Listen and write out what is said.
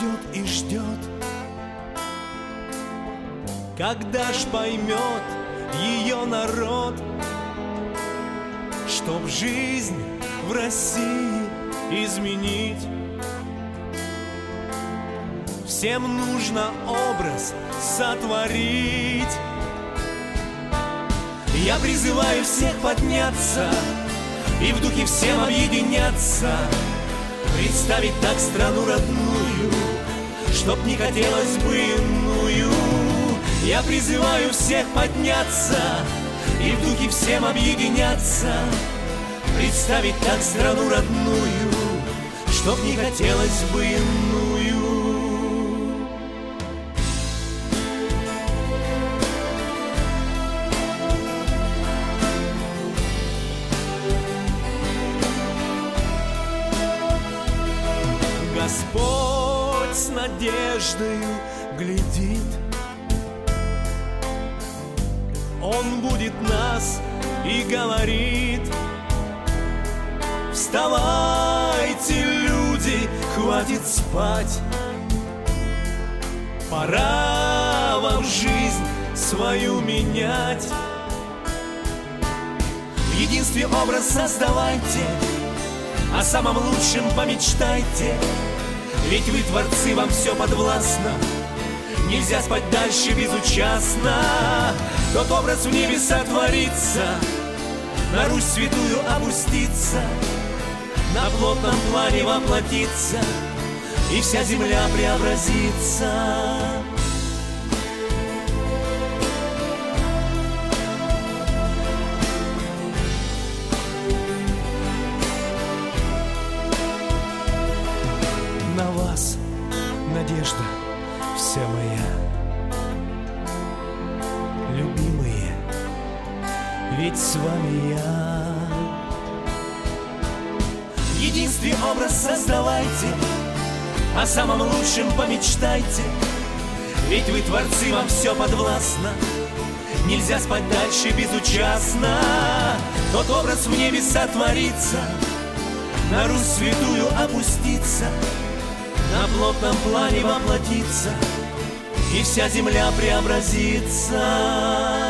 ждет и ждет. Когда ж поймет ее народ, чтоб жизнь в России изменить? Всем нужно образ сотворить. Я призываю всех подняться и в духе всем объединяться, представить так страну родную, чтоб не хотелось бы иную. Я призываю всех подняться и в духе всем объединяться, представить так страну родную, чтоб не хотелось бы иную. Господь с надеждою глядит, Он будет нас и говорит: вставайте, люди, хватит спать, пора вам жизнь свою менять. В единстве образ создавайте, о самом лучшем помечтайте, ведь вы творцы, вам все подвластно, нельзя спать дальше безучастно. Тот образ в небеса творится, на Русь святую опустится, на плотном плане воплотится, и вся земля преобразится. На вас надежда вся моя, любимые, ведь с вами я. В единстве образ создавайте, о самом лучшем помечтайте, ведь вы творцы, вам все подвластно, нельзя спать дальше безучастно. Тот образ в небеса творится, на Русь святую опустится, на плотном плане воплотится, и вся земля преобразится.